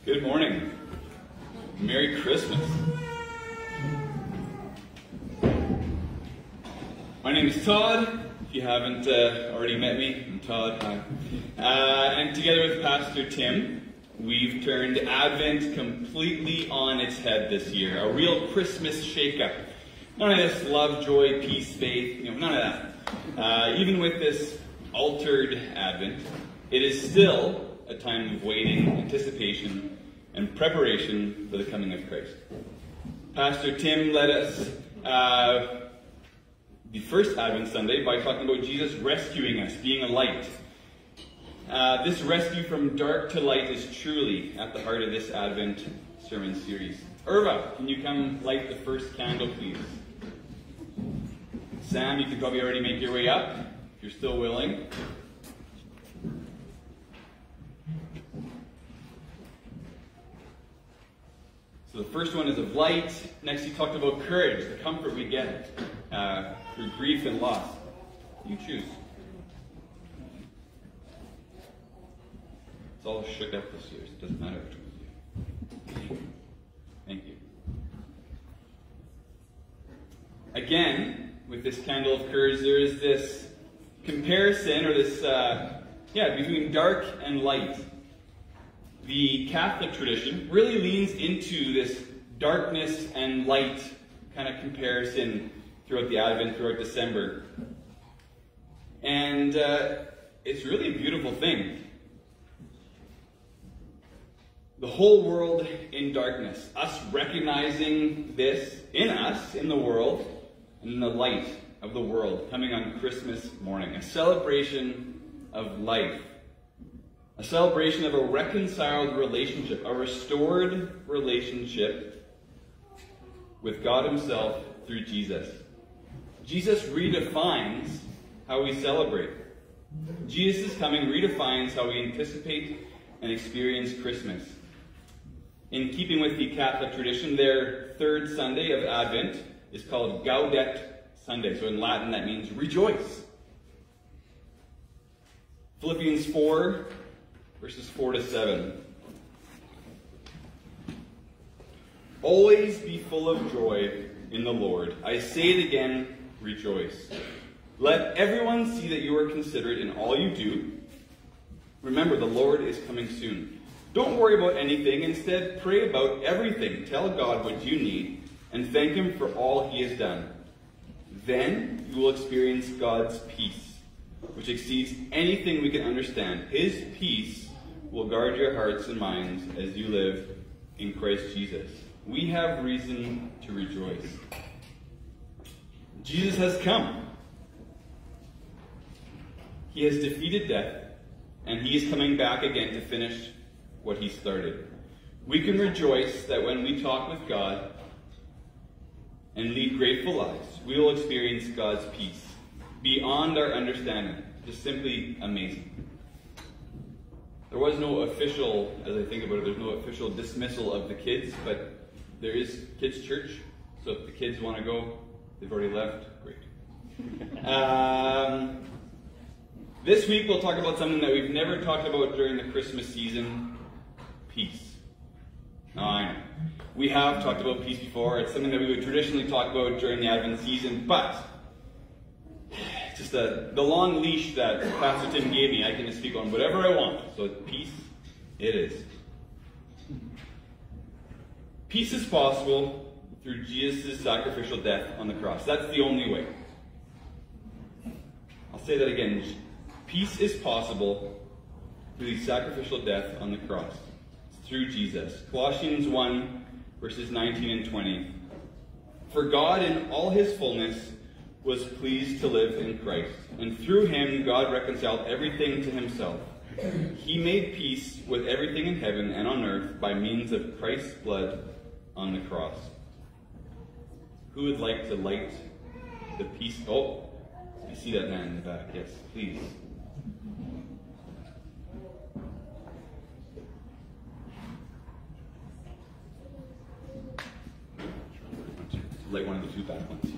Good morning. Merry Christmas. My name is Todd. If you haven't already met me, I'm Todd. Hi. And together with Pastor Tim, we've turned Advent completely on its head this year. A real Christmas shake-up. None of this love, joy, peace, faith, none of that. Even with this altered Advent, it is still a time of waiting, anticipation, and preparation for the coming of Christ. Pastor Tim led us the first Advent Sunday by talking about Jesus rescuing us, being a light. This rescue from dark to light is truly at the heart of this Advent sermon series. Irva, can you come light the first candle, please? Sam, you could probably already make your way up, if you're still willing. So the first one is of light. Next he talked about courage, the comfort we get through grief and loss. You choose. It's all shook up this year, so it doesn't matter which one you do. Thank you. Again, with this candle of courage, there is this comparison, or this, between dark and light. The Catholic tradition really leans into this darkness and light kind of comparison throughout the Advent, throughout December. And it's really a beautiful thing. The whole world in darkness, us recognizing this in us, in the world, and in the light of the world coming on Christmas morning. A celebration of life. A celebration of a reconciled relationship, a restored relationship with God Himself through Jesus. Jesus redefines how we celebrate. Jesus' coming redefines how we anticipate and experience Christmas. In keeping with the Catholic tradition, their third Sunday of Advent is called Gaudete Sunday. So in Latin that means rejoice. Philippians 4, verses 4 to 7. Always be full of joy in the Lord. I say it again, rejoice. Let everyone see that you are considerate in all you do. Remember, the Lord is coming soon. Don't worry about anything. Instead, pray about everything. Tell God what you need and thank Him for all He has done. Then you will experience God's peace, which exceeds anything we can understand. His peace will guard your hearts and minds as you live in Christ Jesus. We have reason to rejoice. Jesus has come. He has defeated death, and He is coming back again to finish what He started. We can rejoice that when we talk with God and lead grateful lives, we will experience God's peace beyond our understanding. Just simply amazing. There was no official, as I think about it, there's no official dismissal of the kids, but there is kids' church. So if the kids want to go, they've already left, great. This week we'll talk about something that we've never talked about during the Christmas season, peace. Now I know. We have talked about peace before. It's something that we would traditionally talk about during the Advent season, but just the long leash that Pastor Tim gave me, I can just speak on whatever I want. So peace, it is. Peace is possible through Jesus' sacrificial death on the cross. That's the only way. I'll say that again. Peace is possible through the sacrificial death on the cross. It's through Jesus. Colossians 1, verses 19 and 20. For God in all His fullness was pleased to live in Christ, and through Him God reconciled everything to Himself. He made peace with everything in heaven and on earth by means of Christ's blood on the cross. Who would like to light the peace? Oh, I see that man in the back. Yes, please. Light one of the two back ones.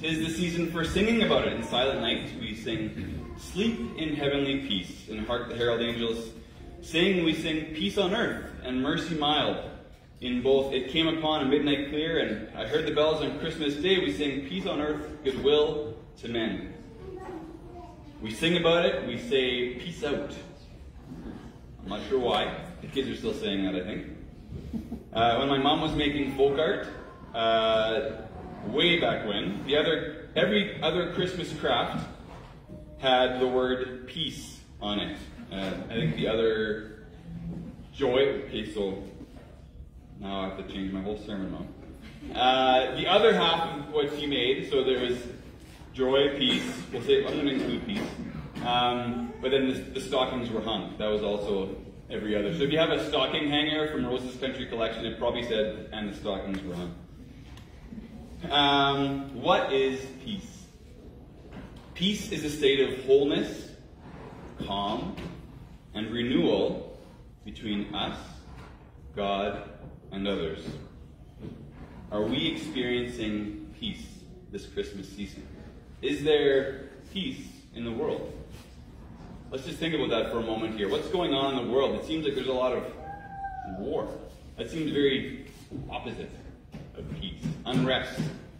'Tis the season for singing about it. In Silent Night we sing, "Sleep in heavenly peace." And hark the herald angels sing, we sing, "Peace on earth and mercy mild." In both "It Came Upon a Midnight Clear" and "I Heard the Bells on Christmas Day," we sing, "Peace on earth, goodwill to men." We sing about it, we say, "Peace out." I'm not sure why. The kids are still saying that, I think. When my mom was making folk art, way back when, every other Christmas craft had the word peace on it. I think the other joy, okay, so now I have to change my whole sermon now. The other half of what she made, so there was joy, peace, we'll say, I'm going to include peace, but then the stockings were hung. That was also every other. So if you have a stocking hanger from Rose's Country Collection, it probably said, "And the stockings were hung." What is peace? Peace is a state of wholeness, calm, and renewal between us, God, and others. Are we experiencing peace this Christmas season? Is there peace in the world? Let's just think about that for a moment here. What's going on in the world? It seems like there's a lot of war. That seems very opposite of peace. Unrest.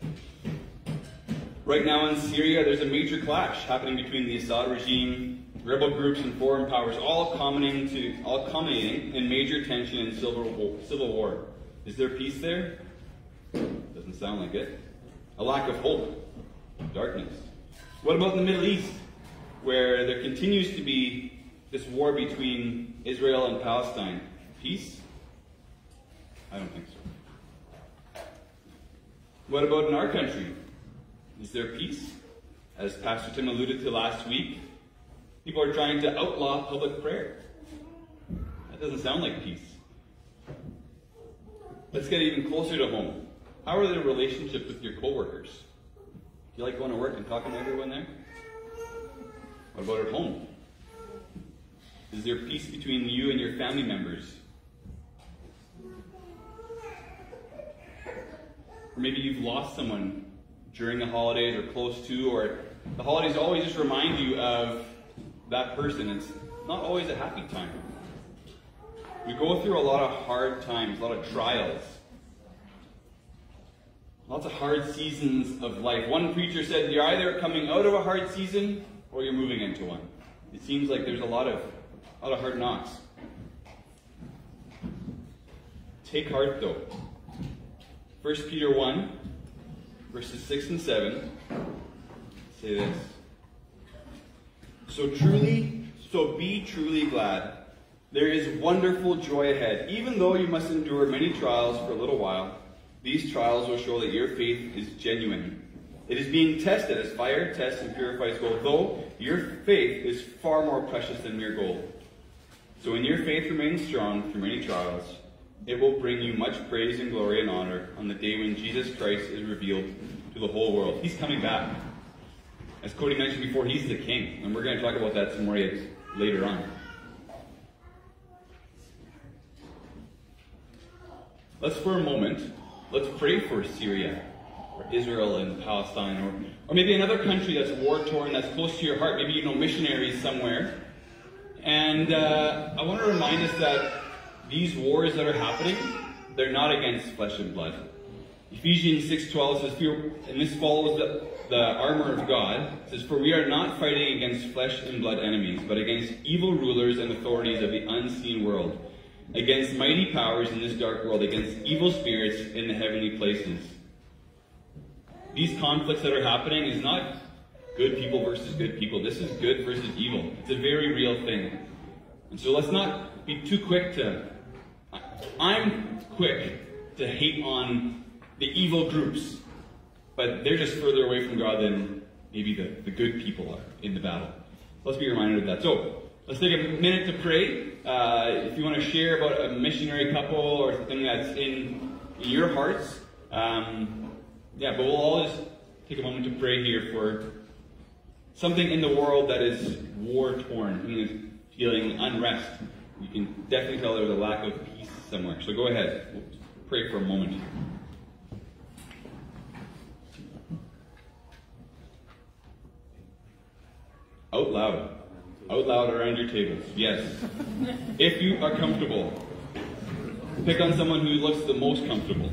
Right now in Syria, there's a major clash happening between the Assad regime, rebel groups, and foreign powers, all culminating in major tension and civil war. Is there peace there? Doesn't sound like it. A lack of hope. Darkness. What about the Middle East, where there continues to be this war between Israel and Palestine? Peace? I don't think so. What about in our country? Is there peace? As Pastor Tim alluded to last week, people are trying to outlaw public prayer. That doesn't sound like peace. Let's get even closer to home. How are the relationships with your coworkers? Do you like going to work and talking to everyone there? What about at home? Is there peace between you and your family members? Or maybe you've lost someone during the holidays or close to, or the holidays always just remind you of that person. It's not always a happy time. We go through a lot of hard times, a lot of trials. Lots of hard seasons of life. One preacher said, you're either coming out of a hard season or you're moving into one. It seems like there's a lot of hard knocks. Take heart though. 1 Peter 1, verses 6 and 7 say this. So be truly glad. There is wonderful joy ahead. Even though you must endure many trials for a little while, these trials will show that your faith is genuine. It is being tested as fire tests and purifies gold, though your faith is far more precious than mere gold. So when your faith remains strong through many trials, it will bring you much praise and glory and honor on the day when Jesus Christ is revealed to the whole world. He's coming back. As Cody mentioned before, he's the king, and we're going to talk about that some more later on. Let's for a moment, let's pray for Syria, or Israel and Palestine, or maybe another country that's war-torn, that's close to your heart. Maybe you know missionaries somewhere. And I want to remind us that these wars that are happening, they're not against flesh and blood. Ephesians 6:12 says, and this follows the armor of God, it says, for we are not fighting against flesh and blood enemies, but against evil rulers and authorities of the unseen world, against mighty powers in this dark world, against evil spirits in the heavenly places. These conflicts that are happening is not good people versus good people. This is good versus evil. It's a very real thing. And so let's not be too quick to... I'm quick to hate on the evil groups, but they're just further away from God than maybe the good people are in the battle. Let's be reminded of that. So, let's take a minute to pray. If you want to share about a missionary couple or something that's in your hearts, but we'll all just take a moment to pray here for something in the world that is war-torn, something that's feeling unrest. You can definitely tell there's a lack of peace somewhere. So go ahead. We'll pray for a moment. Out loud. Out loud around your tables. Yes. If you are comfortable, pick on someone who looks the most comfortable.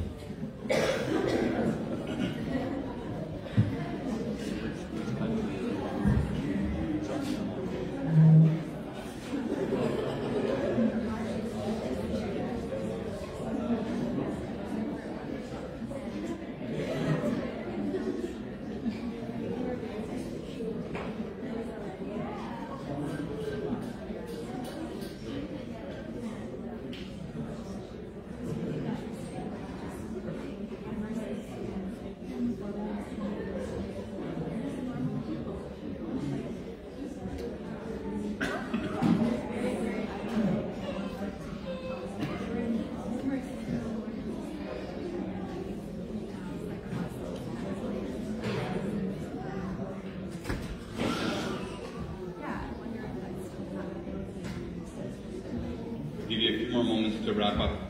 Give you a few more moments to wrap up.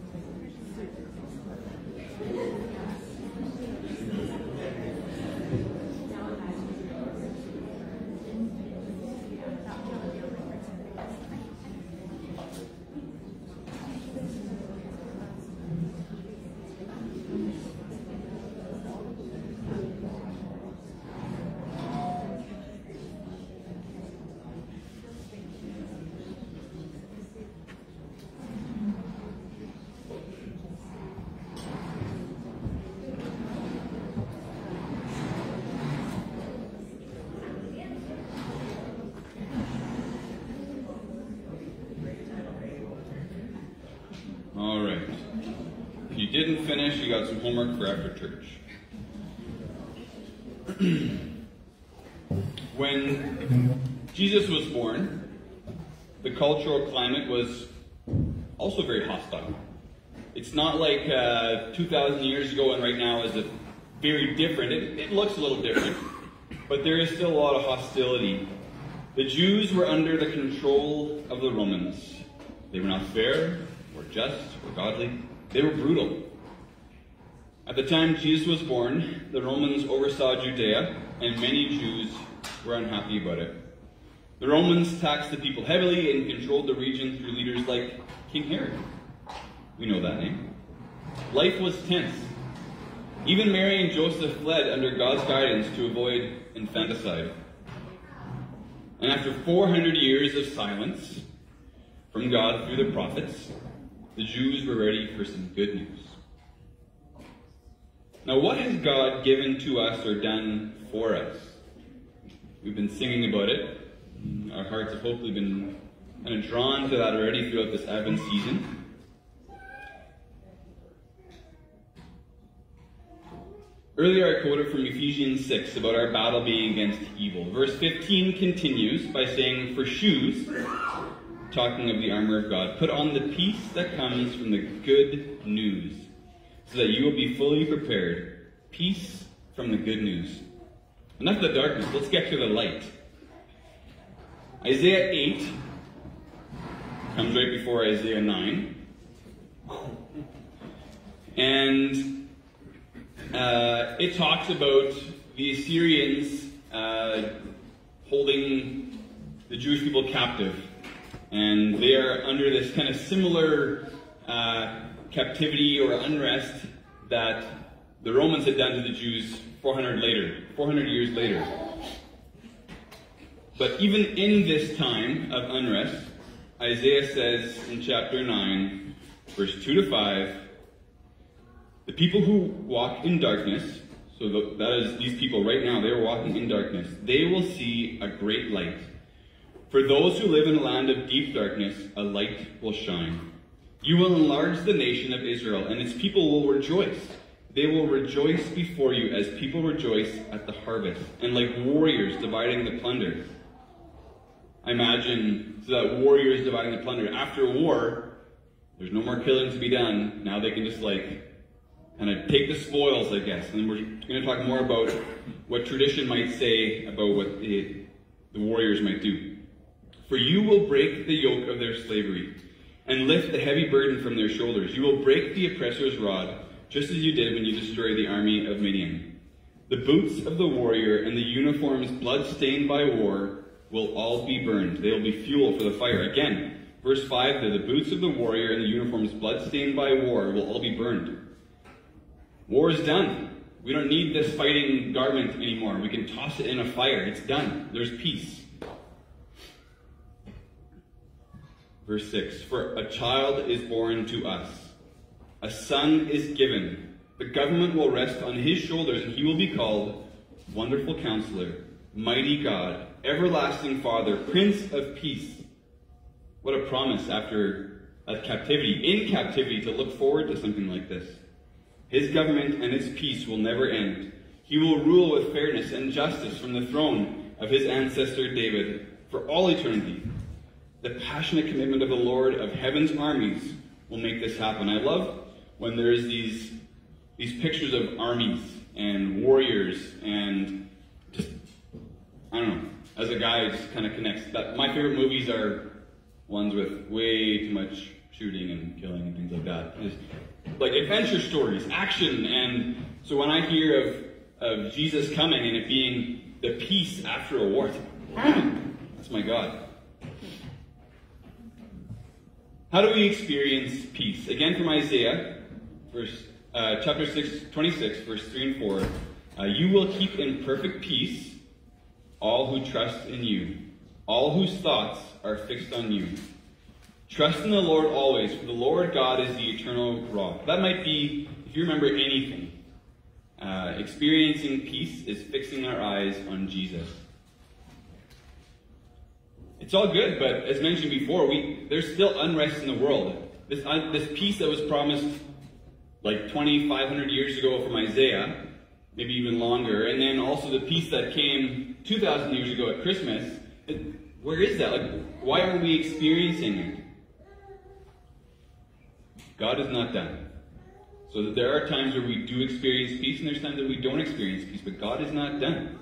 All right. If you didn't finish, you got some homework for after church. When Jesus was born, the cultural climate was also very hostile. It's not like 2,000 years ago and right now is very different. It looks a little different, but there is still a lot of hostility. The Jews were under the control of the Romans. They were not fair, or just, or godly. They were brutal. At the time Jesus was born, the Romans oversaw Judea, and many Jews were unhappy about it. The Romans taxed the people heavily and controlled the region through leaders like King Herod. We know that name. Life was tense. Even Mary and Joseph fled under God's guidance to avoid infanticide. And after 400 years of silence from God through the prophets, the Jews were ready for some good news. Now, what has God given to us or done for us? We've been singing about it. Our hearts have hopefully been kind of drawn to that already throughout this Advent season. Earlier I quoted from Ephesians 6 about our battle being against evil. Verse 15 continues by saying, "For shoes," talking of the armor of God, "put on the peace that comes from the good news, so that you will be fully prepared." Peace from the good news. Enough of the darkness, let's get to the light. Isaiah 8 comes right before Isaiah 9. And it talks about the Assyrians holding the Jewish people captive. And they are under this kind of similar captivity or unrest that the Romans had done to the Jews 400 years later. But even in this time of unrest, Isaiah says in chapter 9, verse 2 to 5, "The people who walk in darkness," so that is these people right now, they are walking in darkness, "they will see a great light. For those who live in a land of deep darkness, a light will shine. You will enlarge the nation of Israel, and its people will rejoice. They will rejoice before you as people rejoice at the harvest, and like warriors dividing the plunder." I imagine so that warriors dividing the plunder. After war, there's no more killing to be done. Now they can just kind of take the spoils, I guess. And we're going to talk more about what tradition might say about what the warriors might do. "For you will break the yoke of their slavery and lift the heavy burden from their shoulders. You will break the oppressor's rod, just as you did when you destroyed the army of Midian. The boots of the warrior and the uniforms blood-stained by war will all be burned. They will be fuel for the fire. Again, verse 5, the boots of the warrior and the uniforms blood-stained by war will all be burned. War is done. We don't need this fighting garment anymore. We can toss it in a fire. It's done. There's peace. Verse 6, for a child is born to us. A son is given. The government will rest on his shoulders, and he will be called Wonderful Counselor, Mighty God, Everlasting Father, Prince of Peace. What a promise after a captivity, in captivity, to look forward to something like this. His government and its peace will never end. He will rule with fairness and justice from the throne of his ancestor David for all eternity. The passionate commitment of the Lord of heaven's armies will make this happen. I love when there's these pictures of armies and warriors and just, I don't know, as a guy, it just kind of connects. My favorite movies are ones with way too much shooting and killing and things like that. Just, like adventure stories, action, and so when I hear of Jesus coming and it being the peace after a war, that's my God. How do we experience peace? Again from Isaiah, chapter 26, verse 3 and 4. You will keep in perfect peace all who trust in you, all whose thoughts are fixed on you. Trust in the Lord always, for the Lord God is the eternal rock. That might be, if you remember anything, experiencing peace is fixing our eyes on Jesus. It's all good, but as mentioned before, there's still unrest in the world. This peace that was promised like 2,500 years ago from Isaiah, maybe even longer, and then also the peace that came 2,000 years ago at Christmas. Where is that? Like, why aren't we experiencing it? God is not done. So that there are times where we do experience peace, and there's times that we don't experience peace, but God is not done.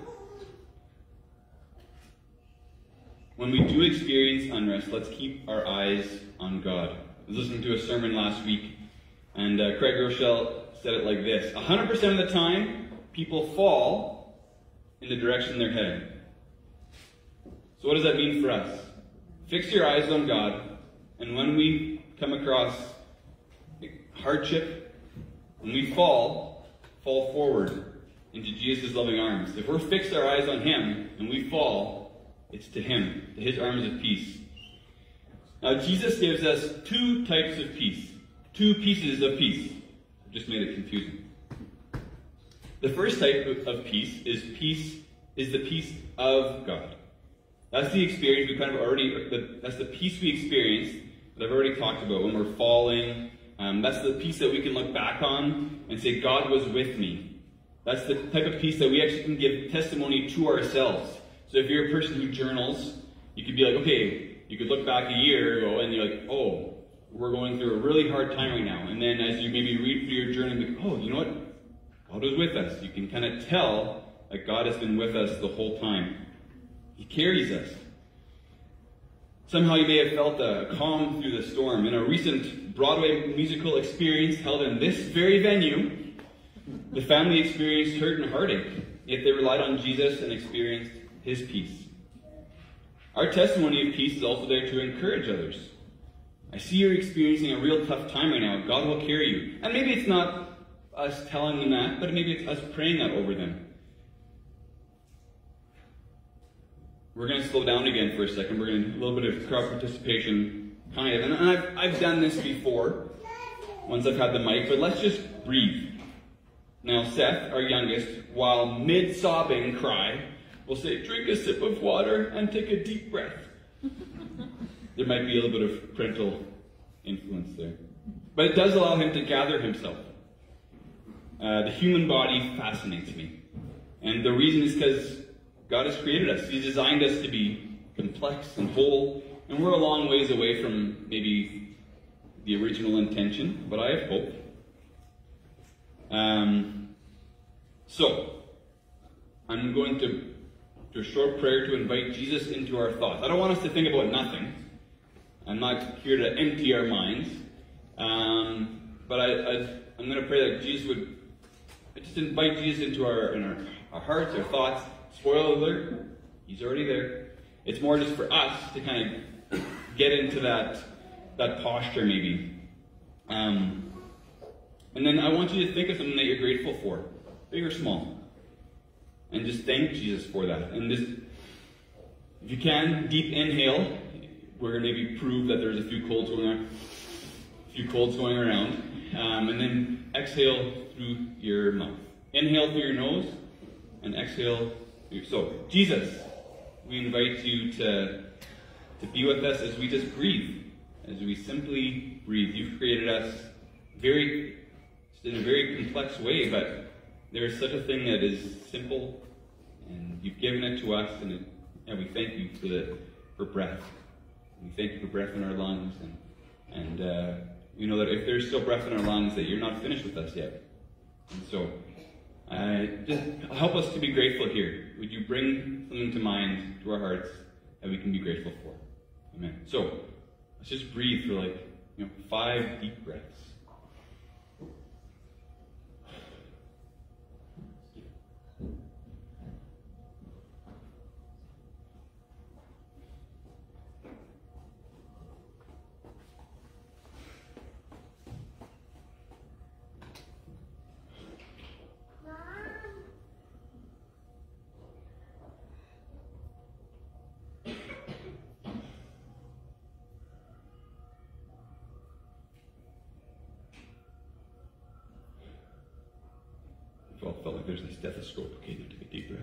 When we do experience unrest, let's keep our eyes on God. I was listening to a sermon last week, and Craig Rochelle said it like this: 100% of the time, people fall in the direction they're heading. So what does that mean for us? Fix your eyes on God, and when we come across hardship, when we fall forward into Jesus' loving arms. If we're fixed our eyes on Him and we fall, it's to Him, to His arms of peace. Now, Jesus gives us two types of peace, two pieces of peace. I've just made it confusing. The first type of peace is the peace of God. That's the experience that's the peace we experience that I've already talked about when we're falling. That's the peace that we can look back on and say, God was with me. That's the type of peace that we actually can give testimony to ourselves. So if you're a person who journals, you could be like, okay, you could look back a year ago and you're like, oh, we're going through a really hard time right now. And then as you maybe read through your journal, you go, oh, you know what? God was with us. You can kind of tell that God has been with us the whole time. He carries us. Somehow you may have felt a calm through the storm. In a recent Broadway musical experience held in this very venue, the family experienced hurt and heartache, yet they relied on Jesus and experienced His peace. Our testimony of peace is also there to encourage others. I see you're experiencing a real tough time right now. God will carry you. And maybe it's not us telling them that, but maybe it's us praying that over them. We're going to slow down again for a second. We're going to do a little bit of crowd participation, kind of. And I've done this before, once I've had the mic, but let's just breathe. Now, Seth, our youngest, while mid-sobbing cry, will say, drink a sip of water and take a deep breath. There might be a little bit of parental influence there. But it does allow him to gather himself. The human body fascinates me. And the reason is because God has created us. He's designed us to be complex and whole, and we're a long ways away from maybe the original intention, but I have hope. So, I'm going to do a short prayer to invite Jesus into our thoughts. I don't want us to think about nothing. I'm not here to empty our minds, but I'm going to pray that Jesus would just invite Jesus into our hearts, our thoughts. Spoiler alert, He's already there. It's more just for us to kind of get into that posture maybe. And then I want you to think of something that you're grateful for, big or small. And just thank Jesus for that. And just, if you can, deep inhale. We're going to maybe prove that there's a few colds going around. And then exhale through your mouth. Inhale through your nose, and exhale through. So, Jesus, we invite you to be with us as we just breathe, as we simply breathe. You've created us in a very complex way, but there is such a thing that is simple, and you've given it to us, and we thank you for breath. We thank you for breath in our lungs, and we know that if there's still breath in our lungs, that you're not finished with us yet. And so, just help us to be grateful here. Would you bring something to mind, to our hearts, that we can be grateful for? Amen. So, let's just breathe for 5 deep breaths. All felt like there's a stethoscope. Okay, now take a deep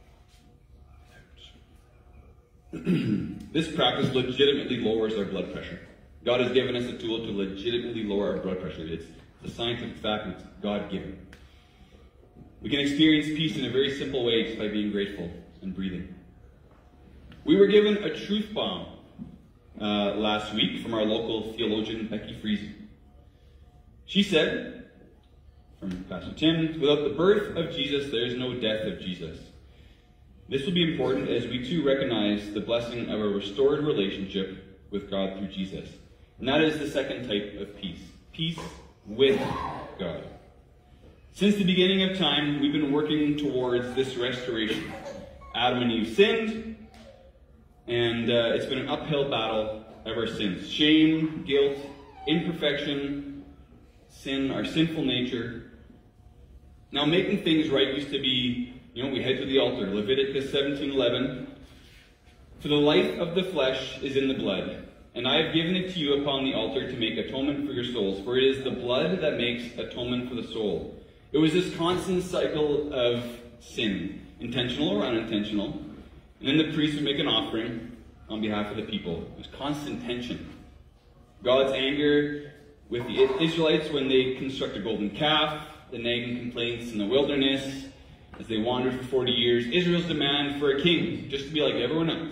breath. This practice legitimately lowers our blood pressure. God has given us a tool to legitimately lower our blood pressure. It's a scientific fact, and it's God-given. We can experience peace in a very simple way just by being grateful and breathing. We were given a truth bomb last week from our local theologian, Becky Friesen. She said, from Pastor Tim, without the birth of Jesus, there is no death of Jesus. This will be important as we too recognize the blessing of a restored relationship with God through Jesus. And that is the second type of peace. Peace with God. Since the beginning of time, we've been working towards this restoration. Adam and Eve sinned, and it's been an uphill battle ever since. Shame, guilt, imperfection, sin, our sinful nature. Now, making things right used to be, we head to the altar. Leviticus 17:11. For the life of the flesh is in the blood, and I have given it to you upon the altar to make atonement for your souls, for it is the blood that makes atonement for the soul. It was this constant cycle of sin, intentional or unintentional, and then the priest would make an offering on behalf of the people. It was constant tension. God's anger with the Israelites when they construct a golden calf, the nagging complaints in the wilderness as they wandered for 40 years, Israel's demand for a king, just to be like everyone else.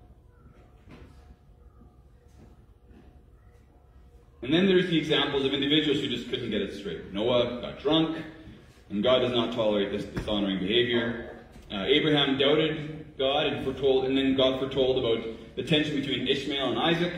And then there's the examples of individuals who just couldn't get it straight. Noah got drunk, and God does not tolerate this dishonoring behavior. Abraham doubted God and then God foretold about the tension between Ishmael and Isaac.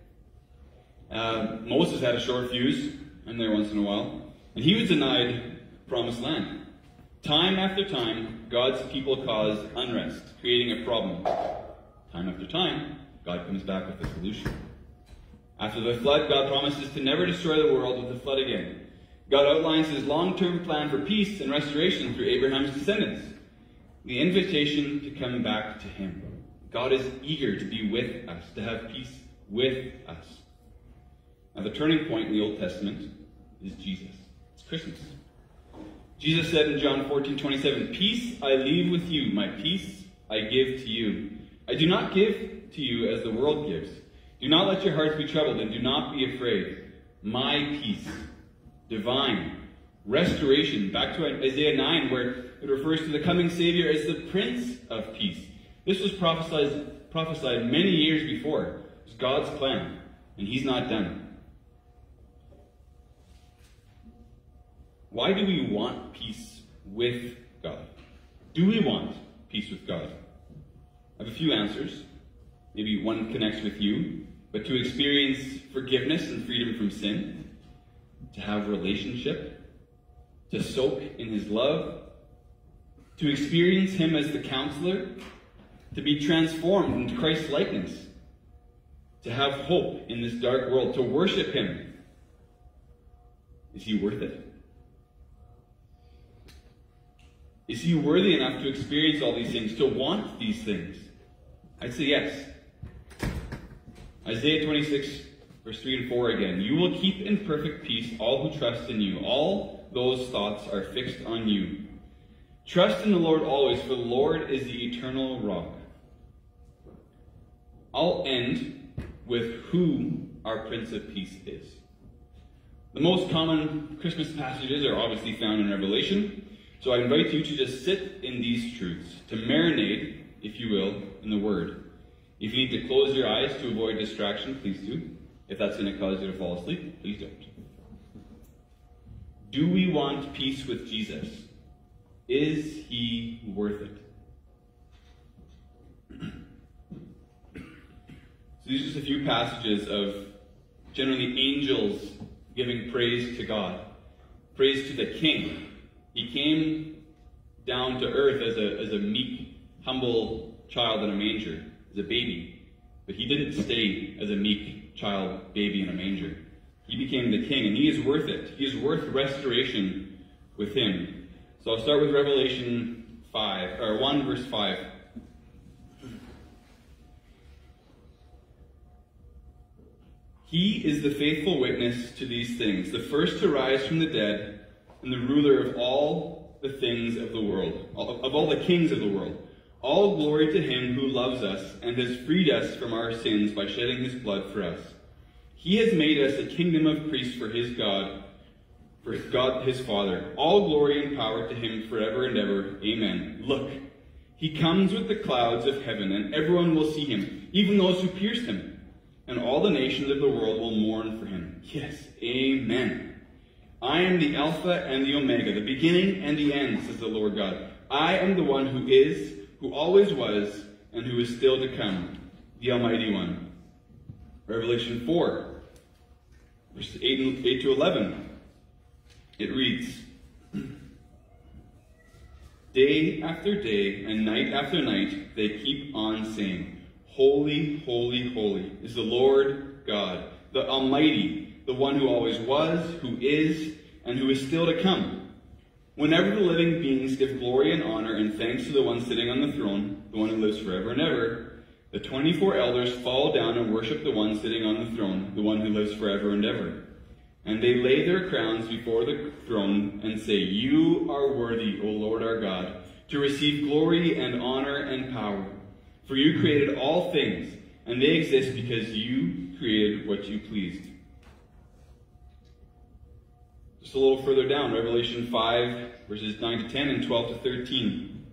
Moses had a short fuse, and there once in a while. And he was denied promised land. Time after time, God's people cause unrest, creating a problem. Time after time, God comes back with a solution. After the flood, God promises to never destroy the world with a flood again. God outlines his long-term plan for peace and restoration through Abraham's descendants. The invitation to come back to him. God is eager to be with us, to have peace with us. Now, the turning point in the Old Testament is Jesus. It's Christmas. Jesus said in John 14:27, "Peace I leave with you, my peace I give to you. I do not give to you as the world gives. Do not let your hearts be troubled, and do not be afraid. My peace." Divine restoration. Back to Isaiah 9, where it refers to the coming Savior as the Prince of Peace. This was prophesied many years before. It was God's plan, and he's not done. Why do we want peace with God? Do we want peace with God? I have a few answers. Maybe one connects with you. But to experience forgiveness and freedom from sin, to have relationship, to soak in his love, to experience him as the counselor, to be transformed into Christ's likeness, to have hope in this dark world, to worship him. Is he worth it? Is he worthy enough to experience all these things, to want these things? I'd say yes. Isaiah 26, verse 3 and 4 again. You will keep in perfect peace all who trust in you. All those thoughts are fixed on you. Trust in the Lord always, for the Lord is the eternal rock. I'll end with who our Prince of Peace is. The most common Christmas passages are obviously found in Revelation, so I invite you to just sit in these truths, to marinate, if you will, in the Word. If you need to close your eyes to avoid distraction, please do. If that's going to cause you to fall asleep, please don't. Do we want peace with Jesus? Is he worth it? So these are just a few passages of generally angels giving praise to God. Praise to the King. He came down to earth as a meek, humble child in a manger, as a baby. But he didn't stay as a meek child, baby in a manger. He became the King, and he is worth it. He is worth restoration with him. So I'll start with Revelation 1 verse 5. He is the faithful witness to these things, the first to rise from the dead, and the ruler of all the things of the world, of all the kings of the world. All glory to him who loves us and has freed us from our sins by shedding his blood for us. He has made us a kingdom of priests for God his Father. All glory and power to him forever and ever. Amen. Look, he comes with the clouds of heaven, and everyone will see him, even those who pierced him. And all the nations of the world will mourn for him. Yes, amen. I am the Alpha and the Omega, the beginning and the end, says the Lord God. I am the one who is, who always was, and who is still to come, the Almighty One. Revelation 4, verses 8 to 11. It reads, Day after day and night after night, they keep on saying, Holy, holy, holy is the Lord God, the Almighty, the one who always was, who is, and who is still to come. Whenever the living beings give glory and honor and thanks to the one sitting on the throne, the one who lives forever and ever, the 24 elders fall down and worship the one sitting on the throne, the one who lives forever and ever. And they lay their crowns before the throne and say, You are worthy, O Lord our God, to receive glory and honor and power. For you created all things, and they exist because you created what you pleased. Just a little further down, Revelation 5, verses 9 to 10 and 12 to 13.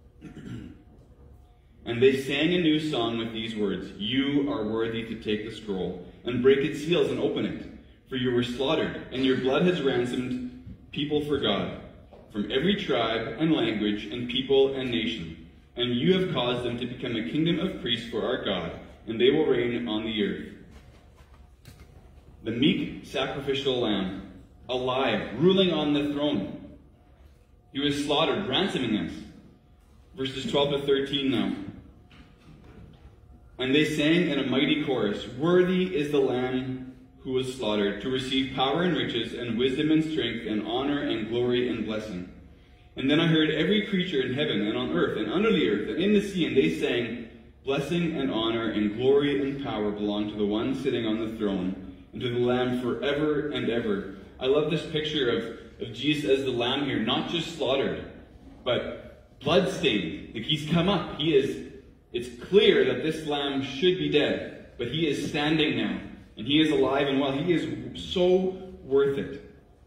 And they sang a new song with these words, You are worthy to take the scroll, and break its seals and open it. For you were slaughtered, and your blood has ransomed people for God, from every tribe and language and people and nation. And you have caused them to become a kingdom of priests for our God, and they will reign on the earth. The meek sacrificial lamb, alive, ruling on the throne. He was slaughtered, ransoming us. Verses 12 to 13 now. And they sang in a mighty chorus, Worthy is the Lamb who was slaughtered, to receive power and riches, and wisdom and strength, and honor and glory and blessing. And then I heard every creature in heaven and on earth and under the earth and in the sea, and they sang, Blessing and honor and glory and power belong to the one sitting on the throne, and to the Lamb forever and ever. I love this picture of Jesus as the Lamb here, not just slaughtered, but blood-stained. Like he's come up. It's clear that this Lamb should be dead, but he is standing now, and he is alive and well. He is so worth it.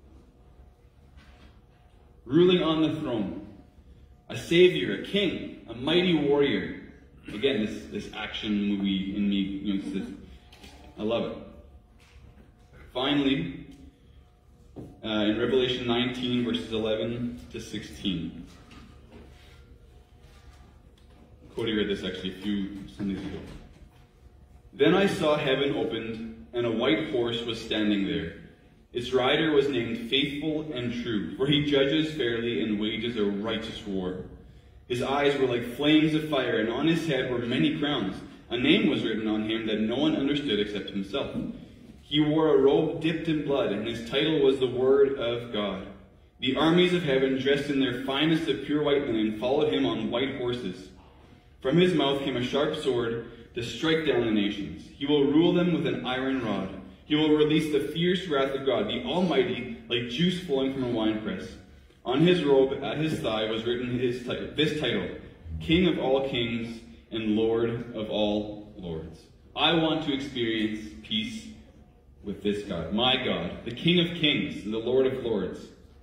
Ruling on the throne, a savior, a king, a mighty warrior. Again, this action movie in me, I love it. Finally, in Revelation 19, verses 11 to 16. Cody read this actually a few Sundays ago. Then I saw heaven opened, and a white horse was standing there. Its rider was named Faithful and True, for he judges fairly and wages a righteous war. His eyes were like flames of fire, and on his head were many crowns. A name was written on him that no one understood except himself. He wore a robe dipped in blood, and his title was the Word of God. The armies of heaven, dressed in their finest of pure white linen, followed him on white horses. From his mouth came a sharp sword to strike down the nations. He will rule them with an iron rod. He will release the fierce wrath of God, the Almighty, like juice flowing from a winepress. On his robe, at his thigh, was written this title, King of all kings and Lord of all lords. I want to experience peace with this God, my God, the King of kings and the Lord of lords.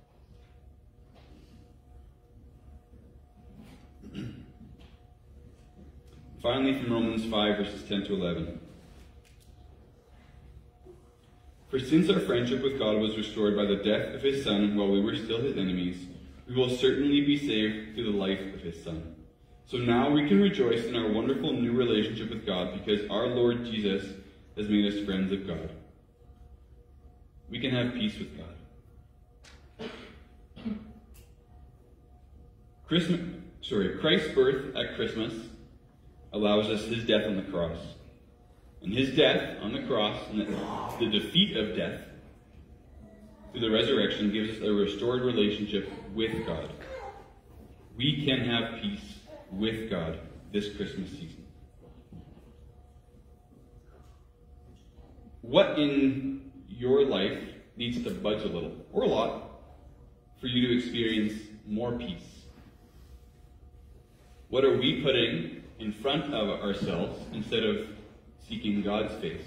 Finally, from Romans 5, verses 10 to 11. For since our friendship with God was restored by the death of his Son while we were still his enemies, we will certainly be saved through the life of his Son. So now we can rejoice in our wonderful new relationship with God because our Lord Jesus has made us friends of God. We can have peace with God. Christ's birth at Christmas allows us his death on the cross. And his death on the cross and the defeat of death through the resurrection gives us a restored relationship with God. We can have peace with God this Christmas season. What in your life needs to budge a little, or a lot, for you to experience more peace? What are we putting in front of ourselves instead of seeking God's face?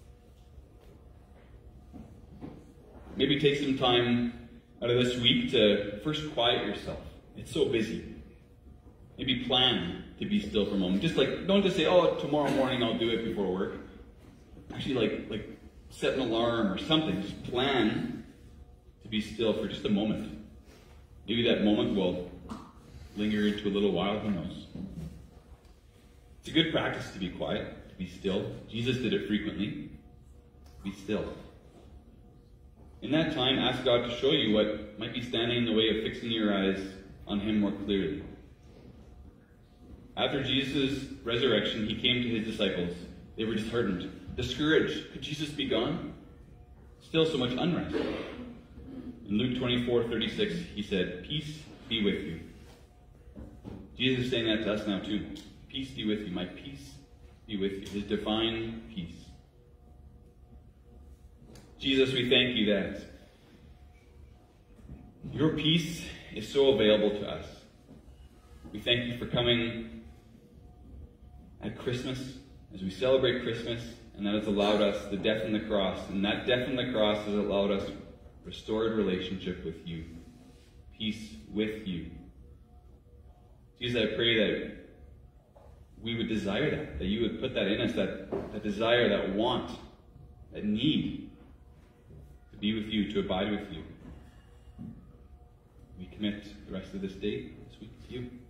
Maybe take some time out of this week to first quiet yourself. It's so busy. Maybe plan to be still for a moment. Don't just say, oh, tomorrow morning I'll do it before work. Actually, like set an alarm or something. Just plan to be still for just a moment. Maybe that moment will linger into a little while, who knows. It's a good practice to be quiet, to be still. Jesus did it frequently. Be still. In that time, ask God to show you what might be standing in the way of fixing your eyes on him more clearly. After Jesus' resurrection, he came to his disciples. They were disheartened, discouraged. Could Jesus be gone? Still so much unrest. In Luke 24:36, he said, "Peace be with you." Jesus is saying that to us now too. Peace be with you. My peace be with you. His divine peace. Jesus, we thank you that your peace is so available to us. We thank you for coming at Christmas, as we celebrate Christmas, and that has allowed us the death on the cross. And that death on the cross has allowed us restored relationship with you. Peace with you. Jesus, I pray that we would desire that you would put that in us, that desire, that want, that need to be with you, to abide with you. We commit the rest of this day, this week to you.